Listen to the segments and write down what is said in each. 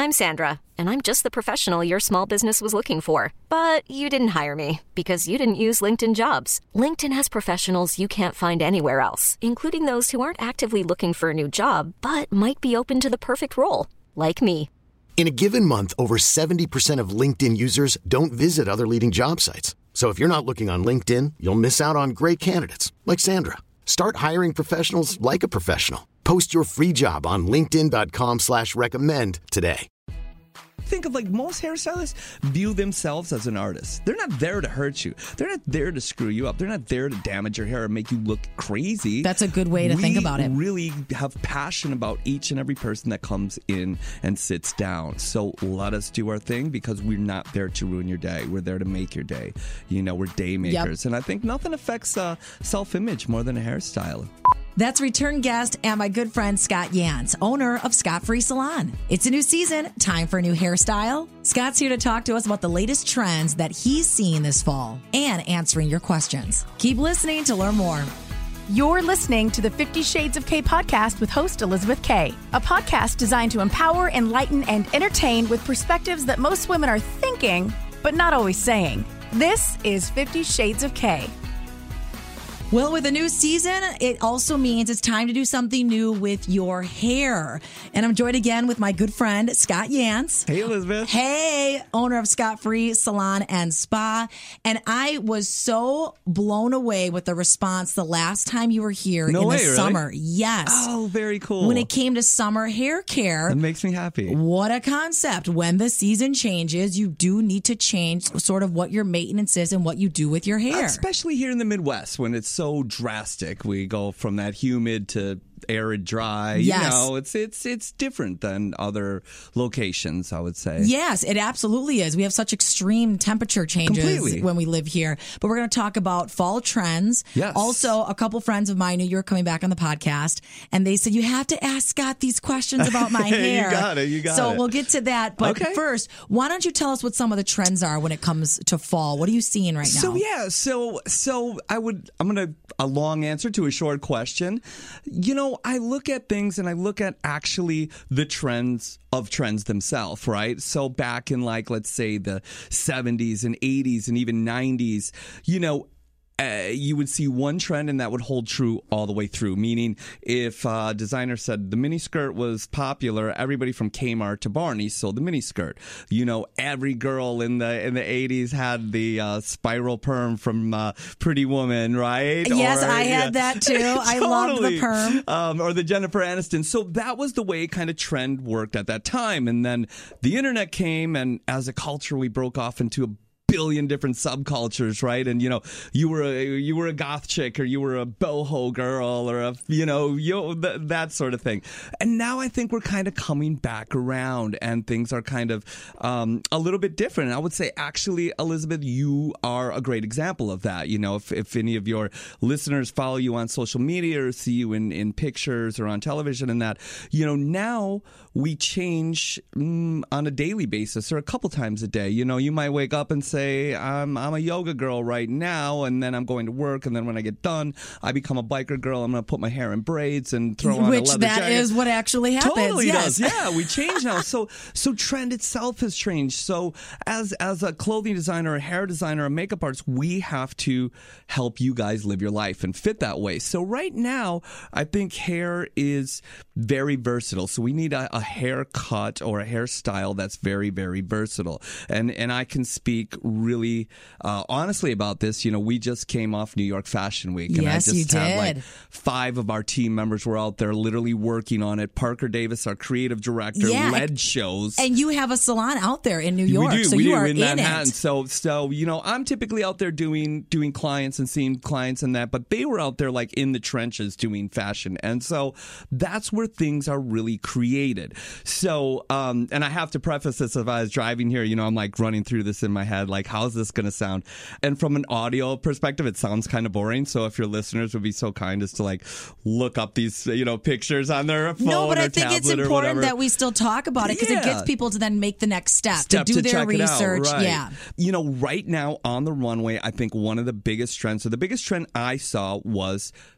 I'm Sandra, and I'm just the professional your small business was looking for. But you didn't hire me because you didn't use LinkedIn Jobs. LinkedIn has professionals you can't find anywhere else, including those who aren't actively looking for a new job, but might be open to the perfect role, like me. In a given month, over 70% of LinkedIn users don't visit other leading job sites. So if you're not looking on LinkedIn, you'll miss out on great candidates like Sandra. Start hiring professionals like a professional. Post your free job on linkedin.com/recommend today. Think of like most hairstylists view themselves as an artist. They're not there to hurt you. They're not there to screw you up. They're not there to damage your hair or make you look crazy. That's a good way to think about it. We really have passion about each and every person that comes in and sits down. So let us do our thing because we're not there to ruin your day. We're there to make your day. You know, we're day makers. Yep. And I think nothing affects self-image more than a hairstyle. That's return guest and my good friend Scott Yance, owner of Scott Free Salon. It's a new season, time for a new hairstyle. Scott's here to talk to us about the latest trends that he's seeing this fall and answering your questions. Keep listening to learn more. You're listening to the 50 Shades of K podcast with host Elizabeth K, a podcast designed to empower, enlighten, and entertain with perspectives that most women are thinking, but not always saying. This is 50 Shades of K. Well, with a new season, it also means it's time to do something new with your hair. And I'm joined again with my good friend, Scott Yance. Hey, Elizabeth. Hey, owner of Scott Free Salon and Spa. And I was so blown away with the response the last time you were here summer. Yes. Oh, very cool. When it came to summer hair care. It makes me happy. What a concept. When the season changes, you do need to change sort of what your maintenance is and what you do with your hair. Especially here in the Midwest when it's so drastic. We go from that humid to arid, dry. Yes. You know, it's different than other locations, I would say. Yes, it absolutely is. We have such extreme temperature changes when we live here. But we're going to talk about fall trends. Yes. Also, a couple friends of mine knew you were coming back on the podcast, and they said, you have to ask Scott these questions about my hair. You got it. So we'll get to that. But first, why don't you tell us what some of the trends are when it comes to fall? What are you seeing right now? So I'm going to a long answer to a short question. You know, I look at things and I look at actually the trends of trends themselves, right? So back in like, let's say the 70s and 80s and even 90s, you know, you would see one trend and that would hold true all the way through. Meaning, if a designer said the miniskirt was popular, everybody from Kmart to Barney sold the miniskirt. You know, every girl in the 80s had the spiral perm from Pretty Woman, right? Yes, I had that too. I loved the perm. Or the Jennifer Aniston. So that was the way kind of trend worked at that time. And then the internet came, and as a culture, we broke off into a billion different subcultures, right? And you know, you were a goth chick, or you were a boho girl, or that sort of thing. And now I think we're kind of coming back around, and things are kind of a little bit different. And I would say, actually, Elizabeth, you are a great example of that. You know, if any of your listeners follow you on social media or see you in pictures or on television, and that, you know, now we change on a daily basis or a couple times a day. You know, you might wake up and say, I'm a yoga girl right now, and then I'm going to work, and then when I get done, I become a biker girl. I'm going to put my hair in braids and throw on a leather jacket. Which that is what actually happens. Totally does. Yeah, we change now. So trend itself has changed. So as a clothing designer, a hair designer, a makeup artist, we have to help you guys live your life and fit that way. So right now, I think hair is very versatile. So we need a haircut or a hairstyle that's very, very versatile. And I can speak really honestly about this. You know, we just came off New York Fashion Week, and yes, I just had did. like 5 of our team members were out there literally working on it. Parker Davis, our creative director, led shows. And you have a salon out there in New York, we do, so we you do, are in Manhattan. it. So you know, I'm typically out there doing clients and seeing clients and that, but they were out there like in the trenches doing fashion, and so that's where things are really created. So, and I have to preface this: if I was driving here, you know, I'm like running through this in my head, like, how's this going to sound? And from an audio perspective, it sounds kind of boring. So if your listeners would be so kind as to like look up these, you know, pictures on their phone, no, but or I think it's important that we still talk about it, because it gets people to then make the next step to do their research. Right. Yeah. You know, right now on the runway, I think one of the biggest trends, or the biggest trend I saw, was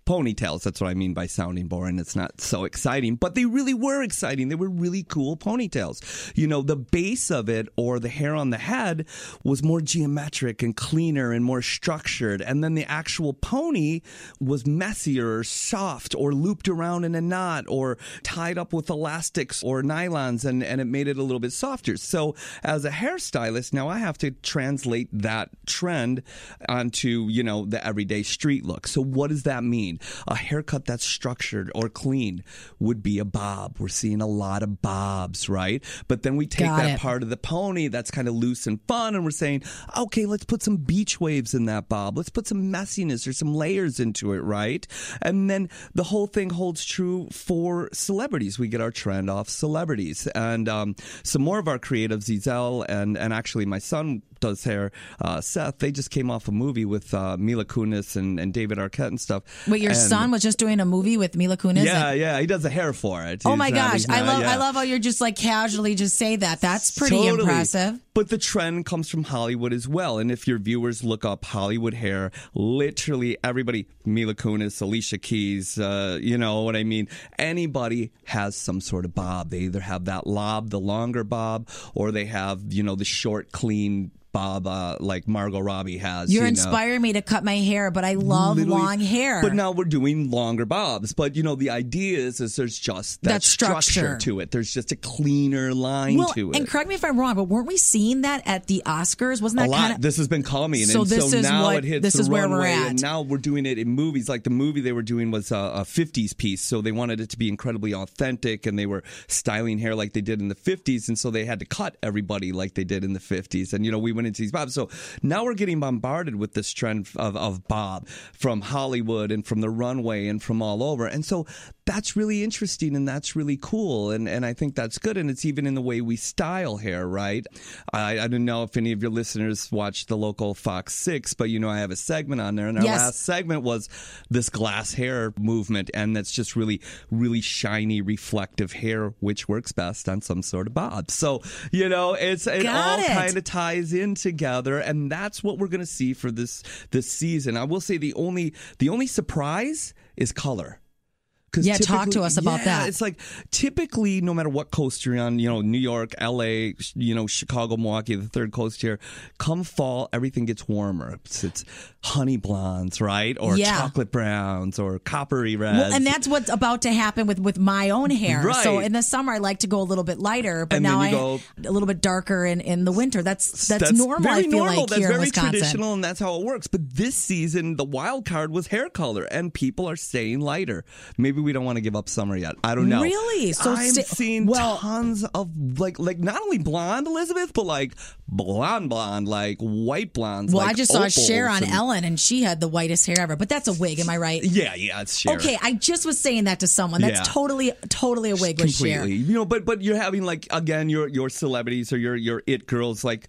ponytails. That's what I mean by sounding boring. It's not so exciting, but they really were exciting. They were really cool ponytails. You know, the base of it, or the hair on the head, was more geometric and cleaner and more structured. And then the actual pony was messier or soft or looped around in a knot or tied up with elastics or nylons, and it made it a little bit softer. So as a hairstylist, now I have to translate that trend onto, you know, the everyday street look. So what does that mean? A haircut that's structured or clean would be a bob. We're seeing a lot of bobs, right? But then we take that part of the pony that's kind of loose and fun, and we're saying, okay, let's put some beach waves in that bob. Let's put some messiness or some layers into it, right? And then the whole thing holds true for celebrities. We get our trend off celebrities. And some more of our creatives, Zizel and actually my son does hair, Seth, they just came off a movie with Mila Kunis and David Arquette and stuff. Wait, your son was just doing a movie with Mila Kunis? Yeah, he does the hair for it. Oh my gosh, I love how you're just like casually just say that. That's pretty impressive. But the trend comes from Hollywood as well. And if your viewers look up Hollywood hair, literally everybody, Mila Kunis, Alicia Keys, you know what I mean? Anybody has some sort of bob. They either have that lob, the longer bob, or they have, you know, the short, clean bob like Margot Robbie has. You're inspiring me to cut my hair, but I love long hair. But now we're doing longer bobs. But, you know, the idea is there's just that structure to it. There's just a cleaner line to it. And correct me if I'm wrong, but weren't we seeing that at the Oscars? Wasn't that kind of... This has been coming. So and this so is now what, it hits this the is where runway, we're at. and now we're doing it in movies. Like the movie they were doing was a 50s piece, so they wanted it to be incredibly authentic, and they were styling hair like they did in the 50s, and so they had to cut everybody like they did in the 50s. And, you know, we went into these bobs. So now we're getting bombarded with this trend of bob from Hollywood and from the runway and from all over. And so that's really interesting, and that's really cool, and I think that's good, and it's even in the way we style hair, right? I don't know if any of your listeners watch the local Fox 6, but, you know, I have a segment on there, and our last segment was this glass hair movement, and that's just really, really shiny, reflective hair, which works best on some sort of bob. So, you know, it all kind of ties in together, and that's what we're going to see for this season. I will say the only surprise is color. Yeah, talk to us about that. It's like typically, no matter what coast you're on, you know, New York, LA, you know, Chicago, Milwaukee, the third coast here, come fall, everything gets warmer. It's honey blondes, right? Or chocolate browns or coppery reds. Well, and that's what's about to happen with my own hair. Right. So in the summer, I like to go a little bit lighter, but now I go a little bit darker in the winter. That's normal, very I feel normal. like, that's here in very Wisconsin. Traditional, and that's how it works. But this season, the wild card was hair color, and people are staying lighter. Maybe we don't want to give up summer yet. I don't know. Really? So I'm seeing tons of like not only blonde Elizabeth, but like blonde, like white blonds. Well, like I just saw opals Cher on Ellen, and she had the whitest hair ever. But that's a wig, am I right? Yeah, it's Cher. Okay, I just was saying that to someone. That's totally a wig with Cher. Completely. You know, but you're having like again your celebrities or your it girls like.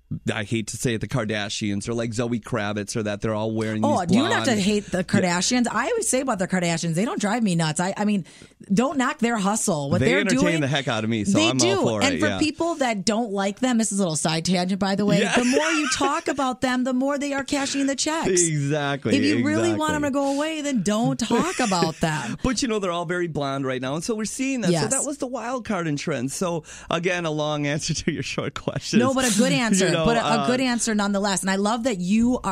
I hate to say it, the Kardashians or like Zoe Kravitz or that they're all wearing these blonde. You don't have to hate the Kardashians. I always say about the Kardashians, they don't drive me nuts. I mean, don't knock their hustle. What they're doing, they entertain the heck out of me, so I'm all for it. And for people that don't like them, this is a little side tangent, by the way. Yeah. The more you talk about them, the more they are cashing the checks. Exactly. If you really want them to go away, then don't talk about them. But you know, they're all very blonde right now, and so we're seeing that. Yes. So that was the wild card in trends. So again, a long answer to your short question. No, but a good answer. But a good answer nonetheless. And I love that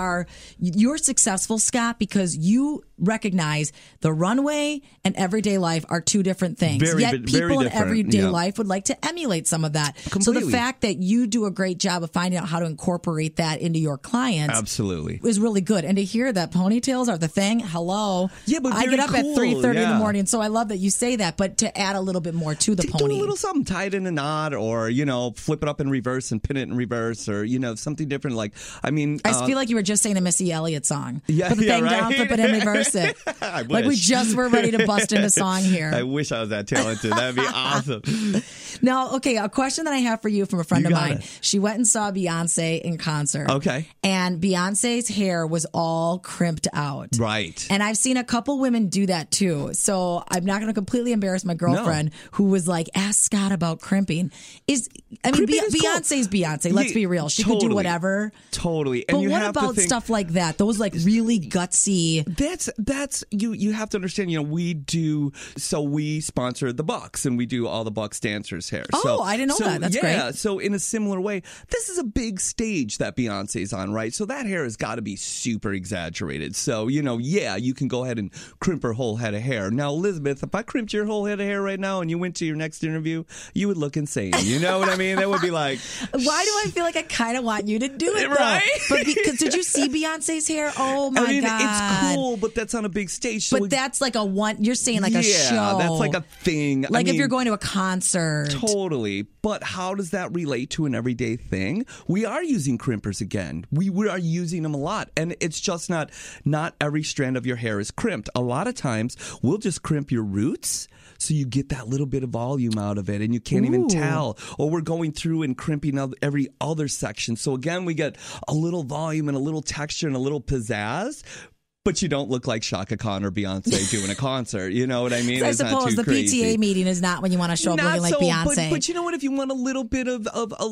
you're successful, Scott, because you recognize the runway and everyday life are two different things. Yet people in everyday life would like to emulate some of that. Completely. So the fact that you do a great job of finding out how to incorporate that into your clients is really good. And to hear that ponytails are the thing, hello. Yeah, but I get up at 3:30 in the morning, so I love that you say that. But to add a little bit more to the pony. Do a little something, tie it in a knot, or, you know, flip it up in reverse and pin it in reverse, or, you know, something different. Like, I mean, I feel like you were just saying a Missy Elliott song. Put the thing down, flip it in, reverse it. I wish. Like we just were ready to bust into song here. I wish I was that talented. That'd be awesome. Now, okay, a question that I have for you from a friend of mine. She went and saw Beyonce in concert. Okay. And Beyonce's hair was all crimped out. Right. And I've seen a couple women do that too. So I'm not going to completely embarrass my girlfriend who was like, ask Scott about crimping. Beyonce's Beyonce. Let's be real. style. She could do whatever. Totally. And but what about stuff like that? Those like really gutsy. That's you have to understand, we sponsor the Bucks and we do all the Bucks dancers' hair. Oh, I didn't know that. That's great. Yeah, so in a similar way, this is a big stage that Beyonce's on, right? So that hair has got to be super exaggerated. So, you can go ahead and crimp her whole head of hair. Now, Elizabeth, if I crimped your whole head of hair right now and you went to your next interview, you would look insane. You know what I mean? That would be like... Why do I feel like I kind of want you to do it, right? Though? But because did you see Beyonce's hair? Oh, my God. It's cool, but that's on a big stage. So but that's like you're saying like a show. Yeah, that's like a thing. Like if you're going to a concert. Totally. But how does that relate to an everyday thing? We are using crimpers again. We are using them a lot. And it's just not every strand of your hair is crimped. A lot of times we'll just crimp your roots so you get that little bit of volume out of it and you can't even tell. Or we're going through and crimping every other section. So again, we get a little volume and a little texture and a little pizzazz. But you don't look like Chaka Khan or Beyonce doing a concert. You know what I mean? So I suppose the PTA meeting is not when you want to show up looking like Beyonce. But you know what? If you want a little bit of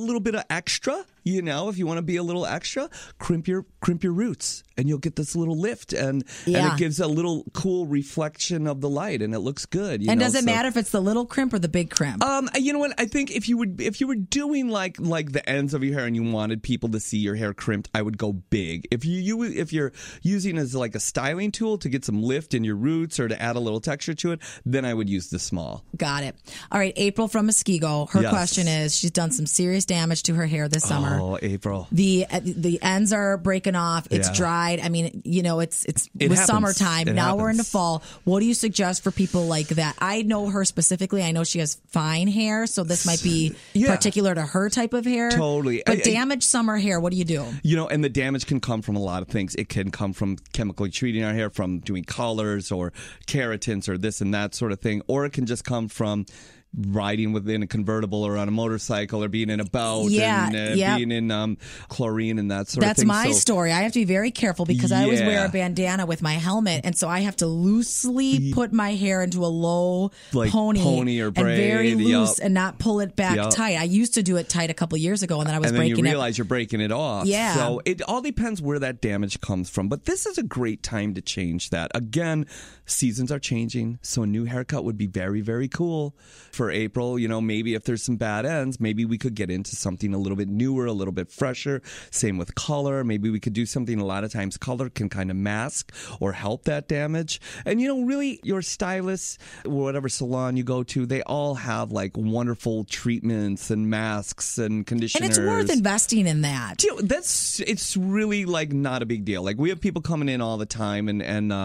extra, if you want to be a little extra, crimp your roots, and you'll get this little lift, and it gives a little cool reflection of the light, and it looks good. Does it matter if it's the little crimp or the big crimp? You know what? I think if you were doing like the ends of your hair and you wanted people to see your hair crimped, I would go big. If you're using as like a styling tool to get some lift in your roots or to add a little texture to it, then I would use the small. Got it. All right, April from Muskego. Her question is, she's done some serious damage to her hair this summer. Oh, April. The ends are breaking off. It's dried. I mean, it summertime. Now we're into fall. What do you suggest for people like that? I know her specifically. I know she has fine hair, so this might be particular to her type of hair. Totally. But damaged summer hair, what do you do? And the damage can come from a lot of things. It can come from chemically treating our hair, from doing colors or keratins or this and that sort of thing, or it can just come from riding within a convertible or on a motorcycle or being in a boat and being in chlorine and that sort of thing. That's my story. I have to be very careful because I always wear a bandana with my helmet, and so I have to loosely put my hair into a low pony or braid, and very loose and not pull it back tight. I used to do it tight a couple of years ago, and then I was breaking it. And then you realize you're breaking it off. Yeah. So it all depends where that damage comes from. But this is a great time to change that. Again, seasons are changing, so a new haircut would be very, very cool. For April, maybe if there's some bad ends, maybe we could get into something a little bit newer, a little bit fresher. Same with color. Maybe we could do something. A lot of times color can kind of mask or help that damage. And, really, your stylist, whatever salon you go to, they all have like wonderful treatments and masks and conditioners. And it's worth investing in that. It's really like not a big deal. Like we have people coming in all the time and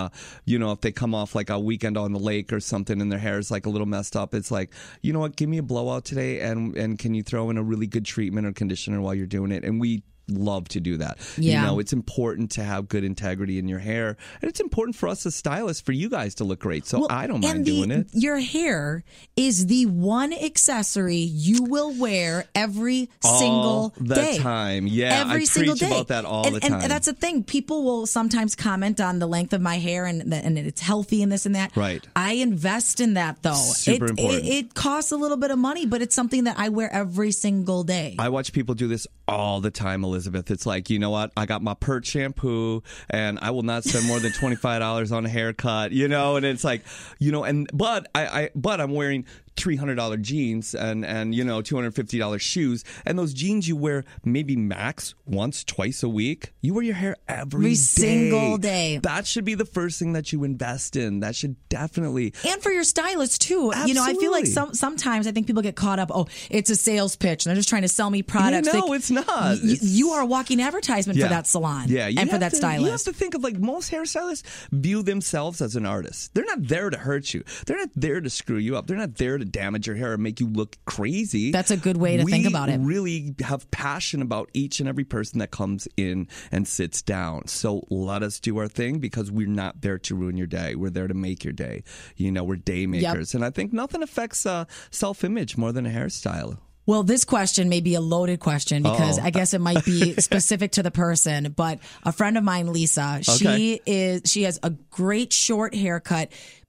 if they come off like a weekend on the lake or something and their hair is like a little messed up, it's like, you know what, give me a blowout today and can you throw in a really good treatment or conditioner while you're doing it? And we love to do that. Yeah. It's important to have good integrity in your hair, and it's important for us as stylists for you guys to look great. So I don't mind doing it. Your hair is the one accessory you will wear every single day. All the time. Yeah, every single day. I preach about that all the time. And that's the thing. People will sometimes comment on the length of my hair and it's healthy and this and that. Right. I invest in that though. Super important. It costs a little bit of money, but it's something that I wear every single day. I watch people do this all the time, Elizabeth. It's like, you know what? I got my Pert shampoo and I will not spend more than $25 on a haircut, and it's like, but I'm wearing $300 jeans and $250 shoes, and those jeans you wear maybe max once, twice a week. You wear your hair every single day. That should be the first thing that you invest in. That should definitely. And for your stylist too. Absolutely. I feel like sometimes I think people get caught up. Oh, it's a sales pitch and they're just trying to sell me products. No, it's not. You are a walking advertisement for that salon. Yeah, and for that stylist. You have to think of like most hairstylists view themselves as an artist. They're not there to hurt you. They're not there to screw you up. They're not there to damage your hair and make you look crazy. That's a good way to think about it. We really have passion about each and every person that comes in and sits down. So let us do our thing because we're not there to ruin your day. We're there to make your day. We're day makers. Yep. And I think nothing affects self-image more than a hairstyle. Well, this question may be a loaded question because I guess it might be specific to the person. But a friend of mine, Lisa, she has a great short haircut,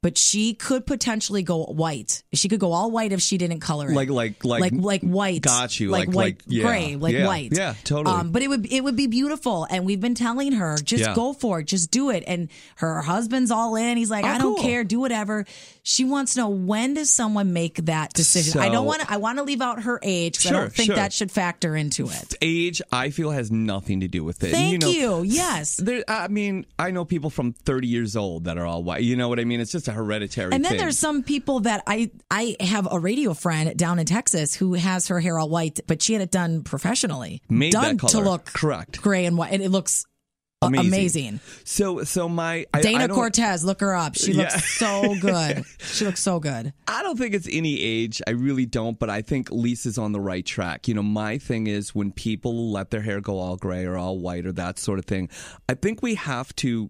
but she could potentially go white. She could go all white if she didn't color it. Like white. Got you. Like white, gray, white. Yeah, totally. But it would be beautiful. And we've been telling her, just go for it. Just do it. And her husband's all in. He's like, I don't care. Do whatever. She wants to know, when does someone make that decision? I want to leave out her age, because I don't think that should factor into it. Age, I feel, has nothing to do with it. Thank you. Yes. I mean, I know people from 30 years old that are all white. You know what I mean? It's just a hereditary And then thing. there's some people that I have a radio friend down in Texas who has her hair all white, but she had it done professionally. Made done that color. to look correct, gray and white, and it looks amazing. So Dana Cortez, look her up. She looks so good. She looks so good. I don't think it's any age. I really don't, but I think Lisa's on the right track. You know, my thing is, when people let their hair go all gray or all white or that sort of thing, I think we have to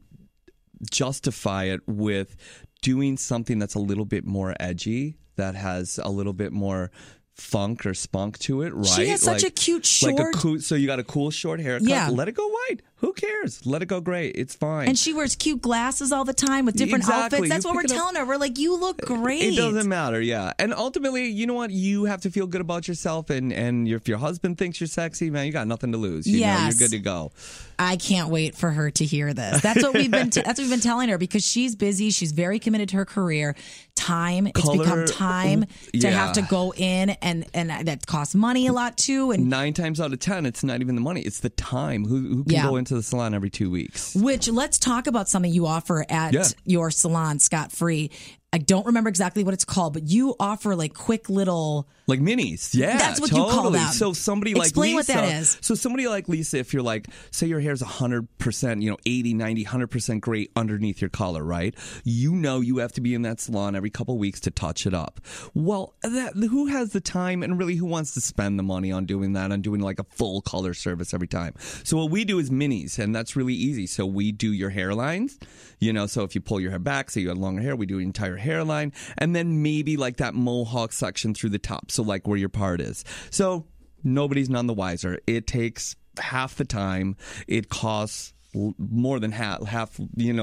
justify it with doing something that's a little bit more edgy, that has a little bit more funk or spunk to it, right? She has such a cute short. So you got a cool short haircut. Yeah. Let it go white. Who cares? Let it go gray. It's fine. And she wears cute glasses all the time with different outfits. That's what we're telling her. We're like, you look great. It doesn't matter, yeah. And ultimately, you know what? You have to feel good about yourself. And if your husband thinks you're sexy, man, you got nothing to lose. You know, you're good to go. I can't wait for her to hear this. That's what we've been. That's what we've been telling her, because she's busy. She's very committed to her career. It's become time to have to go in, and that costs money a lot too. And 9 times out of 10, it's not even the money; it's the time. Who can go into the salon every 2 weeks? Which, let's talk about something you offer at your salon, Scott Free. I don't remember exactly what it's called, but you offer like quick little... Like minis, yeah. That's what you call them. So somebody like Lisa... Explain what that is. So somebody like Lisa, if you're like, say your hair's 100%, 80, 90, 100% gray underneath your collar, right? You know you have to be in that salon every couple of weeks to touch it up. Well, who has the time, and really who wants to spend the money on doing that, on doing like a full color service every time? So what we do is minis, and that's really easy. So we do your hairlines, so if you pull your hair back, say you have longer hair, we do your entire hairline, and then maybe like that mohawk section through the top, so like where your part is. So nobody's none the wiser. It takes half the time. It costs more than half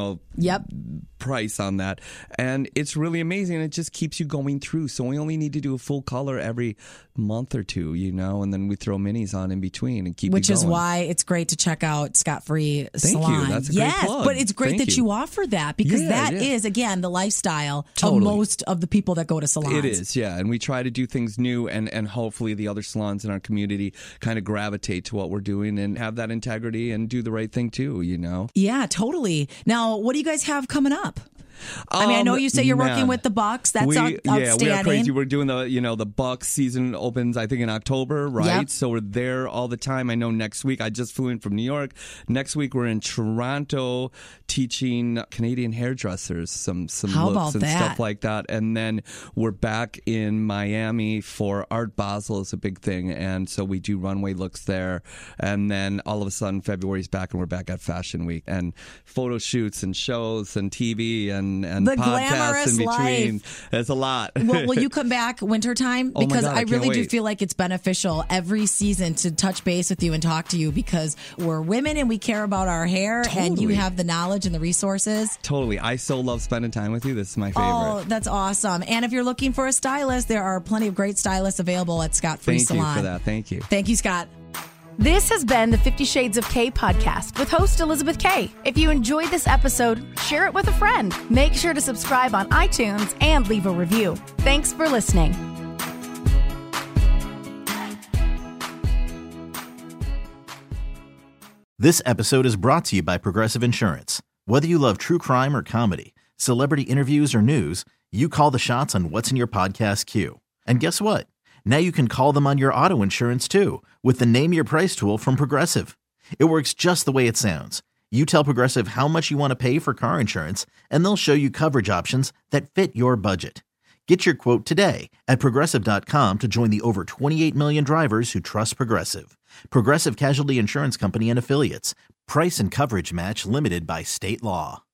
price on that, and it's really amazing. It just keeps you going through. So we only need to do a full color every month or two, and then we throw minis on in between and keep Which it is going. why it's great to check out Scott Free Salon. Thank you. That's a great plug. But it's great that you offer that, because that is, again, the lifestyle of most of the people that go to salons. It is, yeah. And we try to do things new, and hopefully the other salons in our community kind of gravitate to what we're doing and have that integrity and do the right thing too, Yeah, totally. Now, what do you guys have coming up? I mean, I know you say you're working with the Bucks. That's outstanding. Yeah, we are crazy. We're doing the Bucks season opens, I think, in October, right? Yep. So we're there all the time. I know next week, I just flew in from New York. Next week, we're in Toronto teaching Canadian hairdressers some looks and stuff like that. And then we're back in Miami for Art Basel is a big thing. And so we do runway looks there. And then all of a sudden, February's back, and we're back at Fashion Week. And photo shoots and shows and TV and the podcasts in between. Life. It's a lot. Well, will you come back wintertime? Because I really do feel like it's beneficial every season to touch base with you and talk to you, because we're women and we care about our hair, and you have the knowledge and the resources. Totally. I so love spending time with you. This is my favorite. Oh, that's awesome. And if you're looking for a stylist, there are plenty of great stylists available at Scott Free Salon. Thank you for that. Thank you. Thank you, Scott. This has been the 50 Shades of K podcast with host Elizabeth K. If you enjoyed this episode, share it with a friend. Make sure to subscribe on iTunes and leave a review. Thanks for listening. This episode is brought to you by Progressive Insurance. Whether you love true crime or comedy, celebrity interviews or news, you call the shots on what's in your podcast queue. And guess what? Now you can call them on your auto insurance too, with the Name Your Price tool from Progressive. It works just the way it sounds. You tell Progressive how much you want to pay for car insurance, and they'll show you coverage options that fit your budget. Get your quote today at Progressive.com to join the over 28 million drivers who trust Progressive. Progressive Casualty Insurance Company and Affiliates. Price and coverage match limited by state law.